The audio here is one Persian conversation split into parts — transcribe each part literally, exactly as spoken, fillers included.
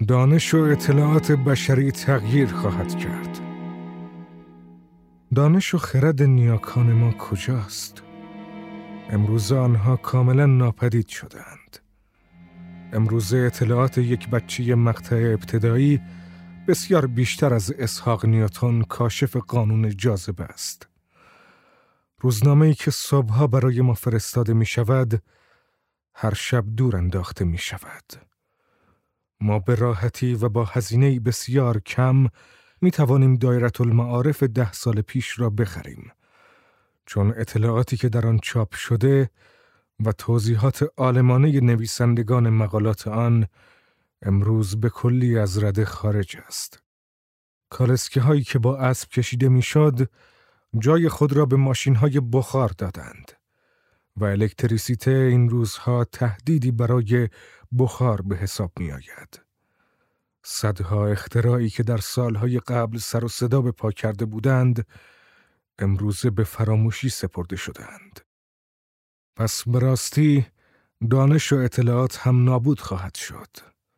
دانش و اطلاعات بشری تغییر خواهد کرد. دانش و خرد نیاکان ما کجاست؟ امروز آنها کاملا ناپدید شدند. امروز اطلاعات یک بچه مقطع ابتدایی بسیار بیشتر از اسحاق نیوتن کاشف قانون جاذبه است. روزنامه‌ای که صبحها برای ما فرستاده می شود، هر شب دور انداخته می شود. ما به راحتی و با هزینه بسیار کم می توانیم دایره المعارف ده سال پیش را بخریم، چون اطلاعاتی که در آن چاپ شده و توضیحات عالمانه نویسندگان مقالات آن امروز به کلی از رده خارج است. کالسکه هایی که با اسب کشیده می شد، جای خود را به ماشین های بخار دادند و الکتریسیته این روزها تهدیدی برای بخار به حساب می آید. صدها اختراعی که در سالهای قبل سر و صدا به پا کرده بودند، امروزه به فراموشی سپرده شدند. پس به راستی دانش و اطلاعات هم نابود خواهد شد.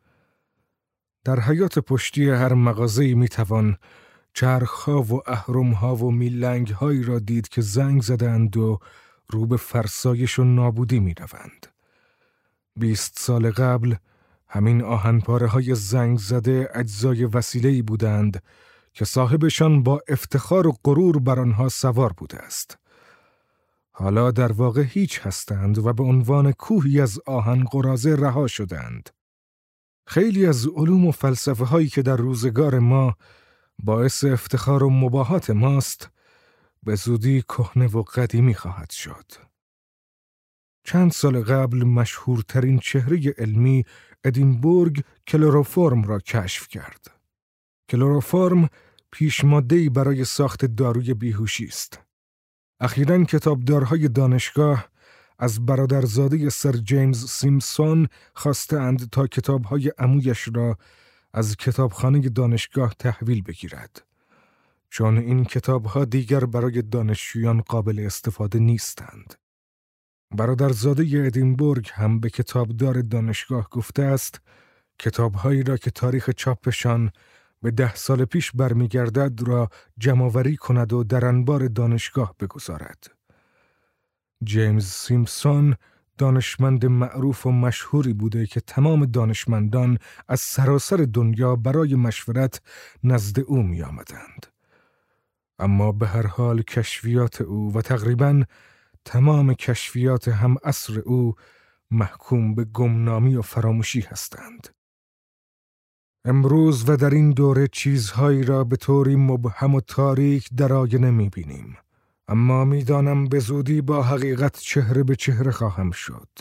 در حیات پشتی هر مغازه‌ای می توان چرخ‌ها و اهرم‌ها و میلنگ‌هایی را دید که زنگ زدند و رو به فرسایش و نابودی می روند. بیست سال قبل همین آهنپاره‌های زنگ زده اجزای وسیله‌ای بودند که صاحبشان با افتخار و غرور بر آنها سوار بوده است. حالا در واقع هیچ هستند و به عنوان کوهی از آهن قراضه رها شدند. خیلی از علوم و فلسفه هایی که در روزگار ما باعث افتخار و مباهات ماست، به زودی کهنه و قدیمی خواهد شد. چند سال قبل مشهورترین چهره علمی ادینبورگ کلروفرم را کشف کرد. کلروفرم پیشماده‌ای برای ساخت داروی بیهوشی است. اخیراً کتابدارهای دانشگاه از برادرزاده سر جیمز سیمپسون خواستند تا کتابهای عمویش را از کتابخانه دانشگاه تحویل بگیرد، چون این کتابها دیگر برای دانشجویان قابل استفاده نیستند. برادرزاده ادینبورگ هم به کتابدار دانشگاه گفته است کتابهایی را که تاریخ چاپشان به ده سال پیش برمیگردد را جمع‌آوری کند و در انبار دانشگاه بگذارد. جیمز سیمپسون دانشمند معروف و مشهوری بوده که تمام دانشمندان از سراسر دنیا برای مشورت نزد او می آمدند. اما به هر حال کشفیات او و تقریباً تمام کشفیات هم عصر او محکوم به گمنامی و فراموشی هستند. امروز و در این دوره چیزهایی را به طوری مبهم و تاریک در آینه می بینیم. اما می دانم به زودی با حقیقت چهره به چهره خواهم شد.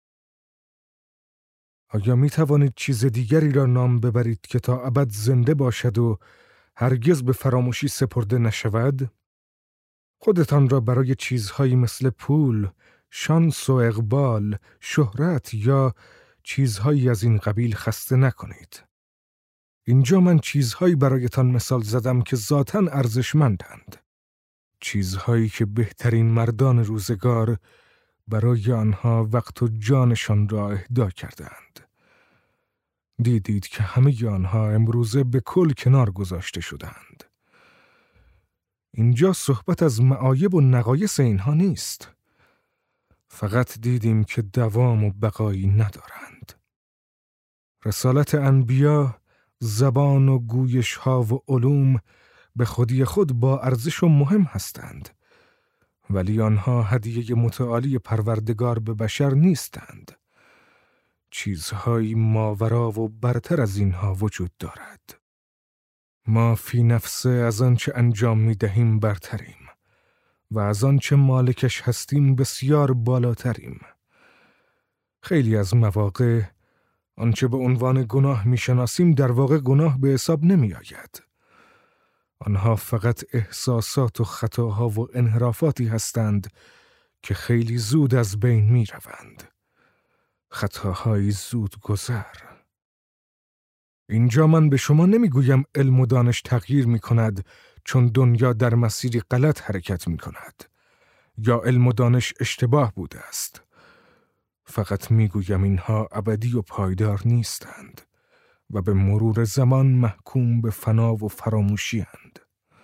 آیا می توانید چیز دیگری را نام ببرید که تا ابد زنده باشد و هرگز به فراموشی سپرده نشود؟ خودتان را برای چیزهایی مثل پول، شانس و اقبال، شهرت یا چیزهایی از این قبیل خسته نکنید. اینجا من چیزهایی برایتان مثال زدم که ذاتاً ارزشمندند. چیزهایی که بهترین مردان روزگار برای آنها وقت و جانشان را اهدا کردند. دیدید که همه آنها امروزه به کل کنار گذاشته شدند. اینجا صحبت از معایب و نقایص اینها نیست. فقط دیدیم که دوام و بقایی ندارند. رسالت انبیا، زبان و گویش ها و علوم به خودی خود با ارزش و مهم هستند، ولی آنها هدیه متعالی پروردگار به بشر نیستند. چیزهایی ماورا و برتر از اینها وجود دارد. ما فی نفسه از آنچه انجام می دهیم برتریم و از آنچه مالکش هستیم بسیار بالاتریم. خیلی از مواقع آنچه به عنوان گناه می شناسیم در واقع گناه به حساب نمی آید. آنها فقط احساسات و خطاها و انحرافاتی هستند که خیلی زود از بین می روند. خطاهای زود گذر. اینجا من به شما نمی گویم علم و دانش تغییر می کند چون دنیا در مسیری غلط حرکت می کند یا علم و دانش اشتباه بوده است. فقط می گویم اینها ابدی و پایدار نیستند و به مرور زمان محکوم به فنا و فراموشی اند.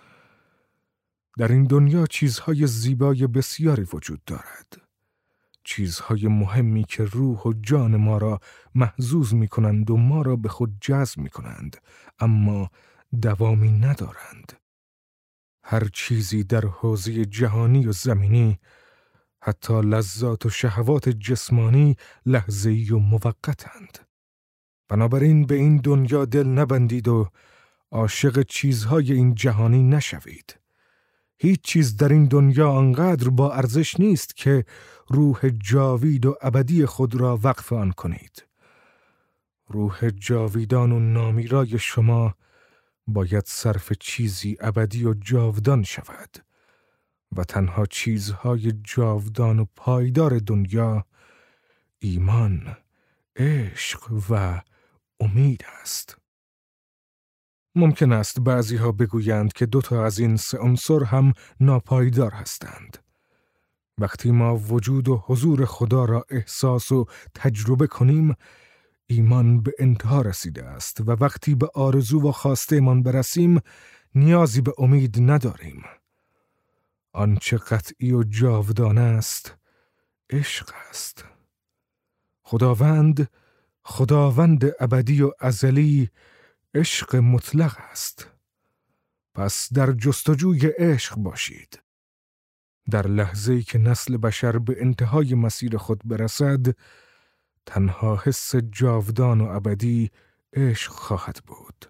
در این دنیا چیزهای زیبای بسیاری وجود دارد. چیزهای مهمی که روح و جان ما را محظوظ می کنند و ما را به خود جذب می کنند، اما دوامی ندارند. هر چیزی در حوزه جهانی و زمینی، حتی لذات و شهوات جسمانی، لحظه‌ای و موقتند. بنابراین به این دنیا دل نبندید و عاشق چیزهای این جهانی نشوید. هیچ چیز در این دنیا آنقدر با ارزش نیست که روح جاوید و ابدی خود را وقف آن کنید. روح جاویدان و نامیرای شما باید صرف چیزی ابدی و جاودان شود و تنها چیزهای جاودان و پایدار دنیا ایمان، عشق و امید است. ممکن است بعضی ها بگویند که دوتا از این سه عنصر هم ناپایدار هستند. وقتی ما وجود و حضور خدا را احساس و تجربه کنیم، ایمان به انتها رسیده است و وقتی به آرزو و خواسته من برسیم، نیازی به امید نداریم. آنچه قطعی و جاودانه است، عشق است. خداوند، خداوند ابدی و ازلی، عشق مطلق است. پس در جستجوی عشق باشید. در لحظه‌ای که نسل بشر به انتهای مسیر خود برسد، تنها حس جاودان و ابدی عشق خواهد بود.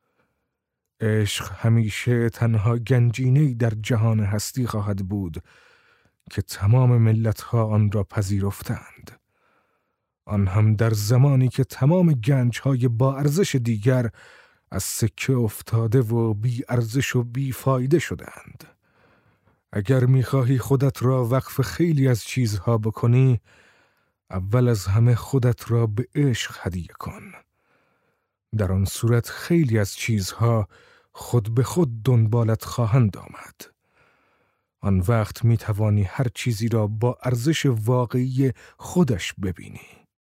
عشق همیشه تنها گنجینه‌ای در جهان هستی خواهد بود که تمام ملت‌ها آن را پذیرفتند. آن هم در زمانی که تمام گنج‌های با ارزش دیگر از سکه افتاده و بی ارزش و بی فایده شدند. اگر می‌خواهی خودت را وقف خیلی از چیزها بکنی، اول از همه خودت را به عشق هدیه کن. در آن صورت خیلی از چیزها خود به خود دنبالت خواهند آمد. آن وقت می‌توانی هر چیزی را با ارزش واقعی خودش ببینی.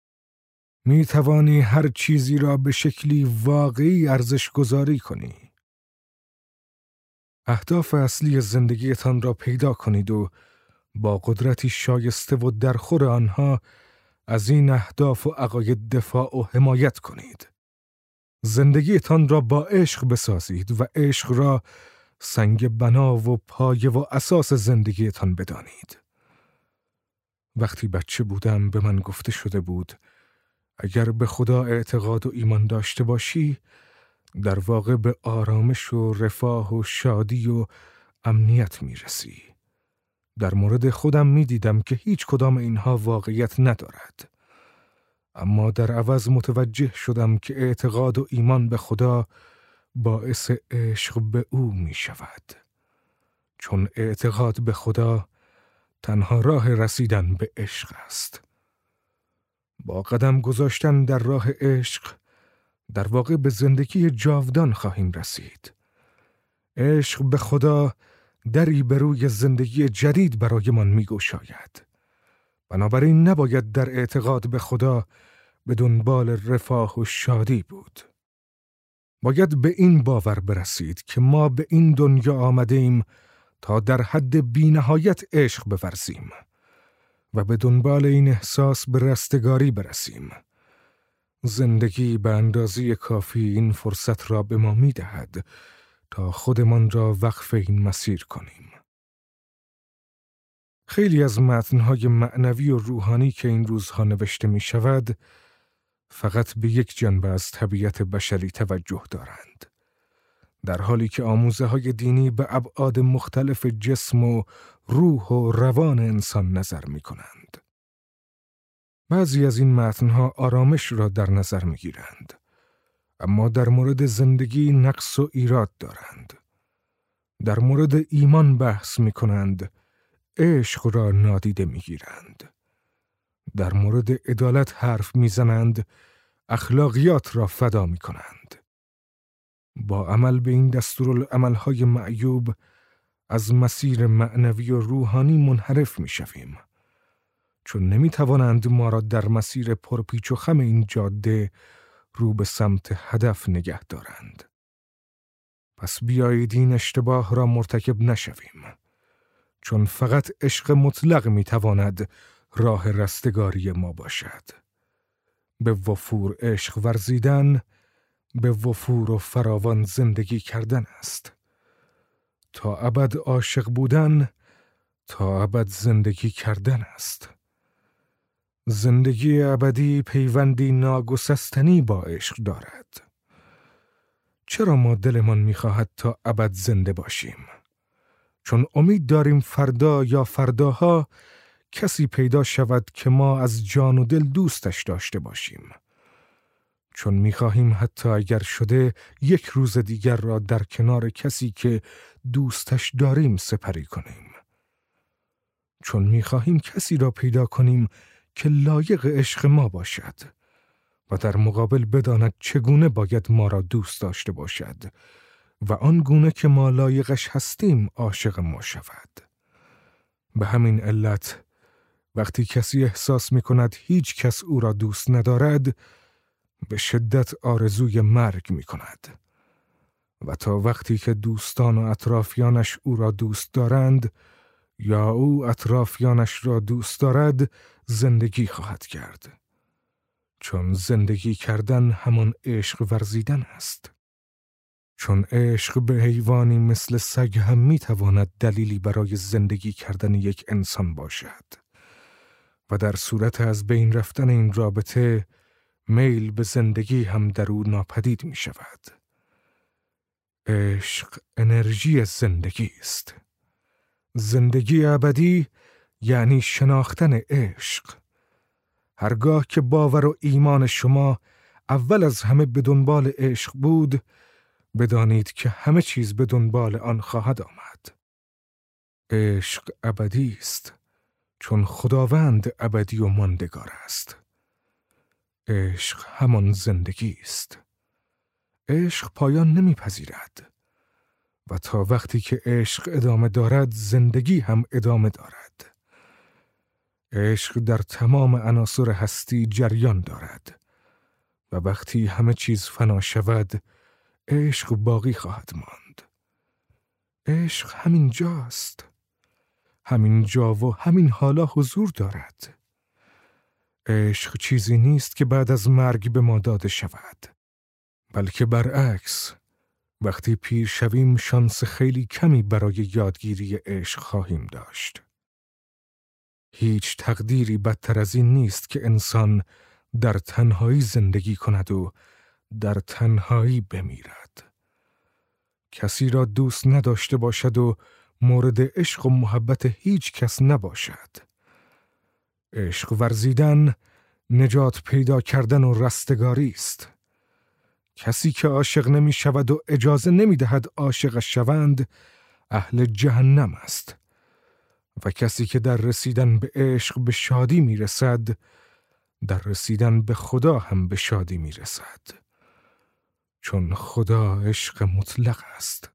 می‌توانی هر چیزی را به شکلی واقعی ارزش گذاری کنی. اهداف اصلی زندگیتان را پیدا کنید و با قدرتی شایسته و درخور آنها از این اهداف و عقاید دفاع و حمایت کنید. زندگیتان را با عشق بسازید و عشق را سنگ بنا و پایه و اساس زندگیتان بدانید. وقتی بچه بودم به من گفته شده بود اگر به خدا اعتقاد و ایمان داشته باشی، در واقع به آرامش و رفاه و شادی و امنیت میرسی. در مورد خودم میدیدم که هیچ کدام اینها واقعیت ندارد. اما در عوض متوجه شدم که اعتقاد و ایمان به خدا باعث عشق به او می شود. چون اعتقاد به خدا تنها راه رسیدن به عشق است. با قدم گذاشتن در راه عشق در واقع به زندگی جاودان خواهیم رسید. عشق به خدا دری به روی زندگی جدید برای من می گشاید. بنابراین نباید در اعتقاد به خدا به دنبال رفاه و شادی بود. باید به این باور برسید که ما به این دنیا آمده ایم تا در حد بی‌نهایت عشق بورزیم و به دنبال این احساس به رستگاری برسیم. زندگی به اندازه کافی این فرصت را به ما می دهد تا خودمان را وقف این مسیر کنیم. خیلی از متن‌های معنوی و روحانی که این روزها نوشته می شود فقط به یک جنبه از طبیعت بشری توجه دارند، در حالی که آموزه‌های دینی به ابعاد مختلف جسم و روح و روان انسان نظر می کنند. بعضی از این متن‌ها آرامش را در نظر می گیرند، اما در مورد زندگی نقص و ایراد دارند. در مورد ایمان بحث می کنند، عشق را نادیده می گیرند. در مورد عدالت حرف می زنند، اخلاقیات را فدا می کنند. با عمل به این دستورالعمل‌های معیوب از مسیر معنوی و روحانی منحرف می شویم، چون نمی توانند ما را در مسیر پرپیچ و خم این جاده رو به سمت هدف نگه دارند. پس بیایید این اشتباه را مرتکب نشویم، چون فقط عشق مطلق میتواند راه رستگاری ما باشد. به وفور عشق ورزیدن، به وفور و فراوان زندگی کردن است. تا ابد عاشق بودن، تا ابد زندگی کردن است. زندگی ابدی پیوندی ناگسستنی با عشق دارد. چرا ما دلمان می‌خواهد تا ابد زنده باشیم؟ چون امید داریم فردا یا فرداها کسی پیدا شود که ما از جان و دل دوستش داشته باشیم. چون می‌خواهیم حتی اگر شده یک روز دیگر را در کنار کسی که دوستش داریم سپری کنیم. چون می‌خواهیم کسی را پیدا کنیم که لایق عشق ما باشد و در مقابل بداند چگونه باید ما را دوست داشته باشد و آن گونه که ما لایقش هستیم عاشق ما شود. به همین علت وقتی کسی احساس می کند هیچ کس او را دوست ندارد، به شدت آرزوی مرگ می کند. و تا وقتی که دوستان و اطرافیانش او را دوست دارند یا او اطرافیانش را دوست دارد، زندگی خواهد کرد. چون زندگی کردن همان عشق ورزیدن است. چون عشق به حیوانی مثل سگ هم می تواند دلیلی برای زندگی کردن یک انسان باشد و در صورت از بین رفتن این رابطه میل به زندگی هم در او ناپدید می شود. عشق انرژی زندگی است. زندگی ابدی یعنی شناختن عشق. هرگاه که باور و ایمان شما اول از همه به دنبال عشق بود، بدانید که همه چیز به دنبال آن خواهد آمد. عشق ابدی است، چون خداوند ابدی و ماندگار است. عشق همان زندگی است. عشق پایان نمیپذیرد و تا وقتی که عشق ادامه دارد، زندگی هم ادامه دارد. عشق در تمام عناصر هستی جریان دارد و وقتی همه چیز فنا شود، عشق باقی خواهد ماند. عشق همین جاست. همین جا و همین حالا حضور دارد. عشق چیزی نیست که بعد از مرگ به ما داده شود، بلکه برعکس، وقتی پیر شویم شانس خیلی کمی برای یادگیری عشق خواهیم داشت. هیچ تقدیری بدتر از این نیست که انسان در تنهایی زندگی کند و در تنهایی بمیرد. کسی را دوست نداشته باشد و مورد عشق و محبت هیچ کس نباشد. عشق ورزیدن نجات پیدا کردن و رستگاری است. کسی که عاشق نمی شود و اجازه نمی دهد عاشقش شوند، اهل جهنم است. و کسی که در رسیدن به عشق به شادی می رسد، در رسیدن به خدا هم به شادی می رسد. چون خدا عشق مطلق است.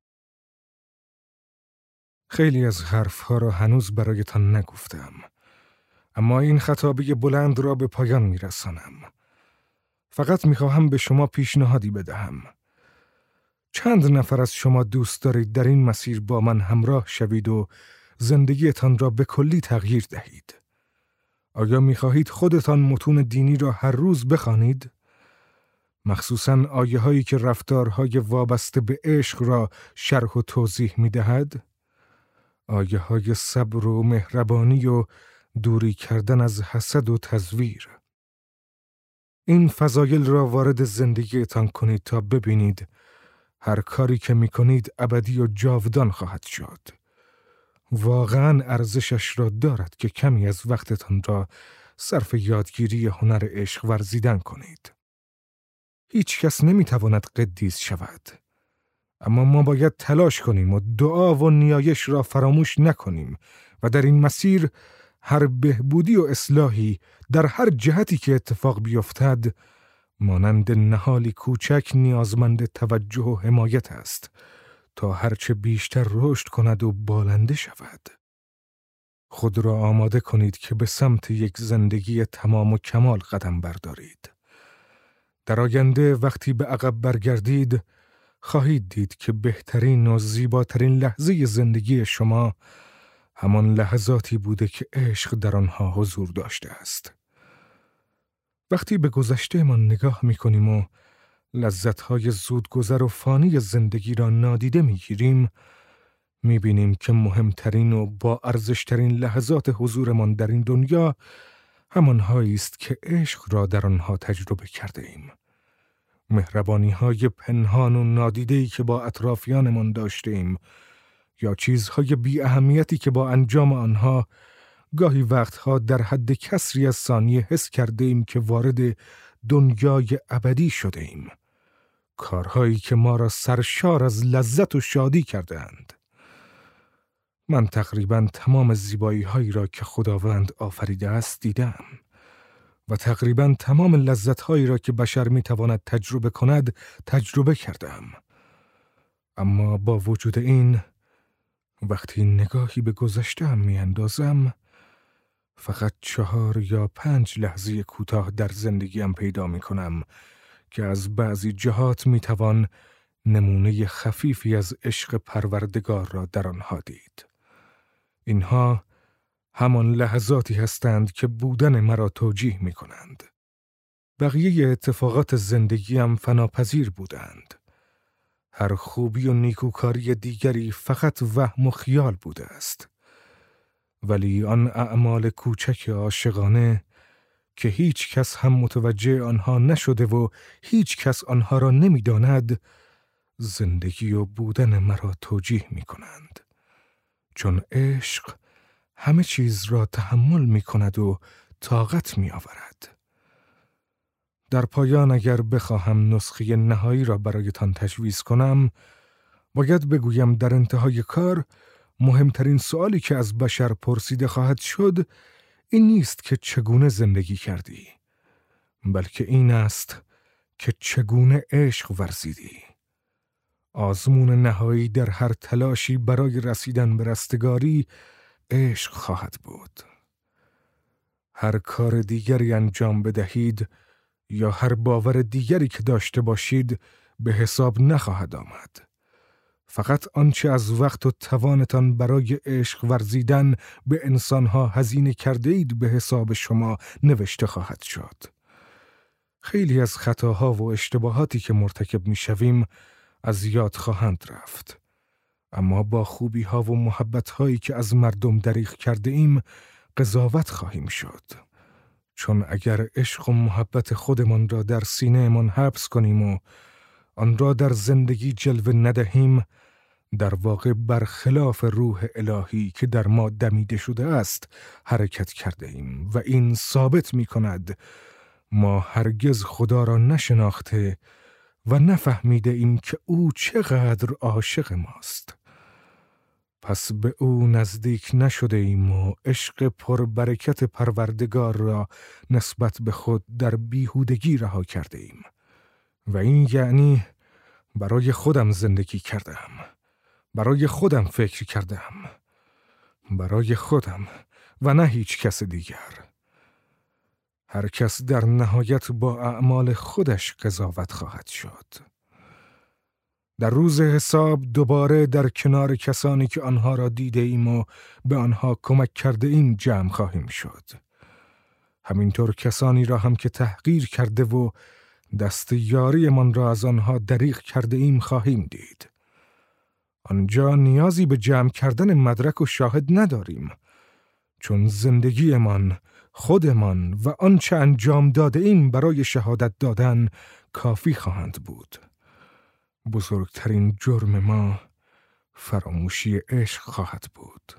خیلی از حرفها را هنوز برایتان نگفتم، اما این خطابه بلند را به پایان می رسانم. فقط می خواهم به شما پیشنهادی بدهم. چند نفر از شما دوست دارید در این مسیر با من همراه شوید و زندگیتان را به کلی تغییر دهید؟ آیا می خواهید خودتان متون دینی را هر روز بخوانید؟ مخصوصاً آیه هایی که رفتارهای وابسته به عشق را شرح و توضیح می دهد؟ آیه های صبر و مهربانی و دوری کردن از حسد و تزویر. این فضایل را وارد زندگیتان کنید تا ببینید هر کاری که می کنید ابدی و جاودان خواهد شد. واقعاً ارزشش را دارد که کمی از وقتتان را صرف یادگیری هنر عشق ورزیدن کنید. هیچ کس نمی تواند قدیس شود، اما ما باید تلاش کنیم و دعا و نیایش را فراموش نکنیم و در این مسیر هر بهبودی و اصلاحی در هر جهتی که اتفاق بیفتد مانند نهالی کوچک نیازمند توجه و حمایت است تا هرچه بیشتر رشد کند و بالنده شود. خود را آماده کنید که به سمت یک زندگی تمام و کمال قدم بردارید. در آینده وقتی به عقب برگردید خواهید دید که بهترین و زیباترین لحظه زندگی شما همان لحظاتی بوده که عشق در آنها حضور داشته است. وقتی به گذشته ما نگاه می‌کنیم و لذت‌های زودگذر و فانی زندگی را نادیده می‌گیریم، می‌بینیم که مهمترین و با ارزشترین لحظات حضورمان در این دنیا همانهایی است که عشق را در آنها تجربه کرده ایم. مهربانی‌های پنهان و نادیده‌ای که با اطرافیانمان داشته ایم یا چیزهای بی اهمیتی که با انجام آنها گاهی وقتها در حد کسری از ثانیه حس کرده ایم که وارد دنیای ابدی شده ایم. کارهایی که ما را سرشار از لذت و شادی کرده اند. من تقریباً تمام زیبایی هایی را که خداوند آفریده است دیدم و تقریباً تمام لذت هایی را که بشر می تواند تجربه کند تجربه کردم. اما با وجود این، وقتی نگاهی به گذشته‌ام می اندازم، فقط چهار یا پنج لحظه کوتاه در زندگیم پیدا می کنم که از بعضی جهات می توان نمونه خفیفی از عشق پروردگار را در آنها دید. اینها همان لحظاتی هستند که بودن مرا توجیه می کنند. بقیه اتفاقات زندگیم فناپذیر بودند. هر خوبی و نیکوکاری دیگری فقط وهم و خیال بوده است. ولی آن اعمال کوچک عاشقانه که هیچ کس هم متوجه آنها نشده و هیچ کس آنها را نمی داند، زندگی و بودن مرا توجیه می کنند. چون عشق همه چیز را تحمل می کند و طاقت می آورد. در پایان اگر بخواهم نسخه نهایی را برایتان تجویز کنم، باید بگویم در انتهای کار مهمترین سوالی که از بشر پرسیده خواهد شد این نیست که چگونه زندگی کردی، بلکه این است که چگونه عشق ورزیدی. آزمون نهایی در هر تلاشی برای رسیدن به رستگاری عشق خواهد بود. هر کار دیگری انجام بدهید یا هر باور دیگری که داشته باشید به حساب نخواهد آمد. فقط آنچه از وقت و توانتان برای عشق ورزیدن به انسانها هزینه کرده اید به حساب شما نوشته خواهد شد. خیلی از خطاها و اشتباهاتی که مرتکب می شویم از یاد خواهند رفت. اما با خوبی ها و محبت هایی که از مردم دریغ کرده ایم قضاوت خواهیم شد. چون اگر عشق و محبت خودمان را در سینه من حبس کنیم و آن را در زندگی جلوه ندهیم، در واقع برخلاف روح الهی که در ما دمیده شده است حرکت کرده ایم و این ثابت می کند ما هرگز خدا را نشناخته و نفهمیده ایم که او چقدر عاشق ماست. پس به او نزدیک نشده ایم و عشق پربرکت پروردگار را نسبت به خود در بیهودگی رها کرده ایم. و این یعنی برای خودم زندگی کردم، برای خودم فکر کردم، برای خودم و نه هیچ کس دیگر. هر کس در نهایت با اعمال خودش قضاوت خواهد شد. در روز حساب دوباره در کنار کسانی که آنها را دیده ایم و به آنها کمک کرده ایم جمع خواهیم شد. همینطور کسانی را هم که تحقیر کرده و دست یاری من را از آنها دریغ کرده ایم خواهیم دید. آنجا نیازی به جمع کردن مدرک و شاهد نداریم، چون زندگی من، خودمان و آنچه انجام داده ایم برای شهادت دادن کافی خواهند بود. بزرگترین جرم ما فراموشی عشق خواهد بود.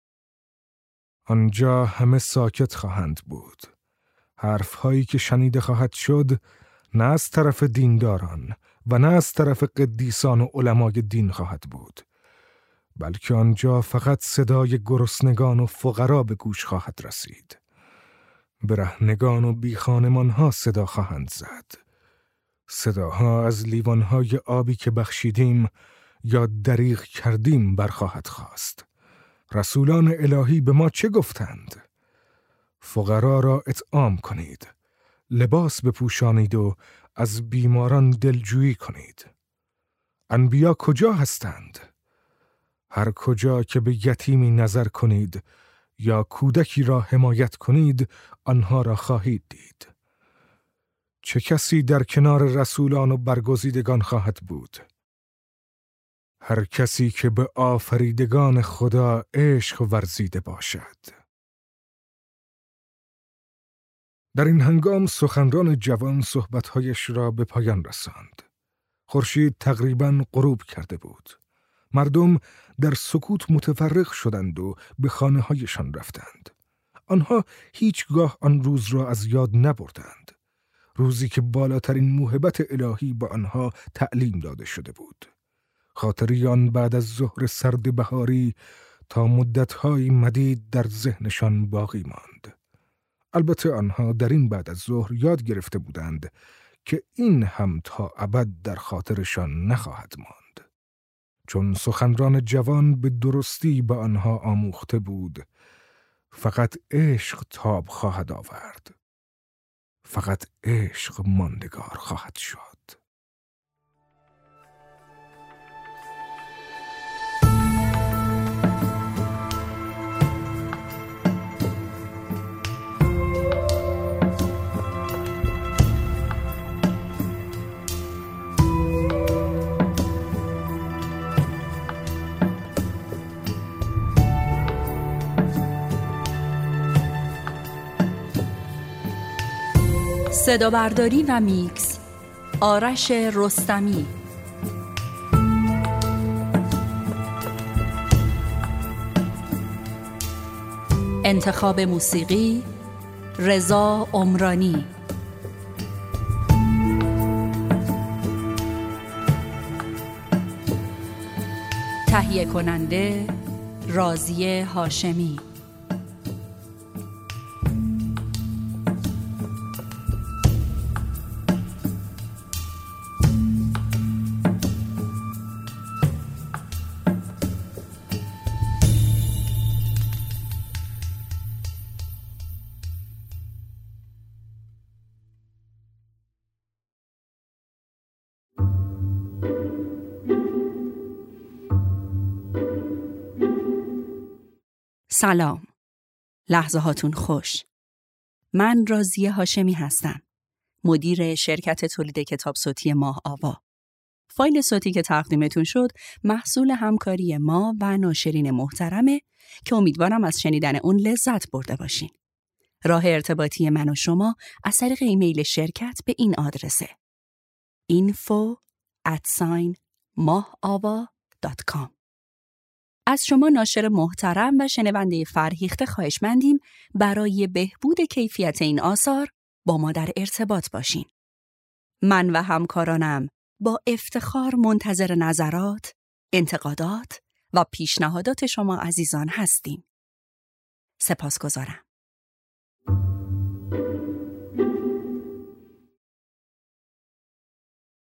آنجا همه ساکت خواهند بود. حرفهایی که شنیده خواهد شد نه از طرف دینداران و نه از طرف قدیسان و علمای دین خواهد بود، بلکه آنجا فقط صدای گرسنگان و فقرا به گوش خواهد رسید. برهنگان و بیخانمانها صدا خواهند زد. صداها از لیوانهای آبی که بخشیدیم یا دریغ کردیم برخواهد خاست. رسولان الهی به ما چه گفتند؟ فقرا را اطعام کنید، لباس بپوشانید و از بیماران دلجویی کنید. انبیا کجا هستند؟ هر کجا که به یتیمی نظر کنید یا کودکی را حمایت کنید، آنها را خواهید دید. چه کسی در کنار رسولان و برگزیدگان خواهد بود؟ هر کسی که به آفریدگان خدا عشق ورزیده باشد. در این هنگام سخنران جوان صحبت‌هایش را به پایان رساند. خورشید تقریباً غروب کرده بود. مردم در سکوت متفرق شدند و به خانه‌هایشان رفتند. آنها هیچگاه آن روز را از یاد نبردند. روزی که بالاترین موهبت الهی به آنها تعلیم داده شده بود. خاطری آن بعد از ظهر سرد بهاری تا مدت‌های مدید در ذهنشان باقی ماند. البته آنها در این بعد از ظهر یاد گرفته بودند که این هم تا ابد در خاطرشان نخواهد ماند. چون سخنران جوان به درستی به آنها آموخته بود، فقط عشق تاب خواهد آورد. فقط عشق ماندگار خواهد شد. صدا برداری و میکس آرش رستمی. انتخاب موسیقی رضا عمرانی. تهیه کننده راضیه هاشمی. سلام. لحظه هاتون خوش. من راضیه هاشمی هستم. مدیر شرکت تولید کتاب صوتی ماه آوا. فایل صوتی که تقدیمتون شد محصول همکاری ما و ناشرین محترمه که امیدوارم از شنیدن اون لذت برده باشین. راه ارتباطی من و شما از طریق ایمیل شرکت به این آدرسه: info at mahaava dot com. از شما ناشر محترم و شنونده فرهیخته خواهشمندیم برای بهبود کیفیت این آثار با ما در ارتباط باشین. من و همکارانم با افتخار منتظر نظرات، انتقادات و پیشنهادات شما عزیزان هستیم. سپاسگزارم.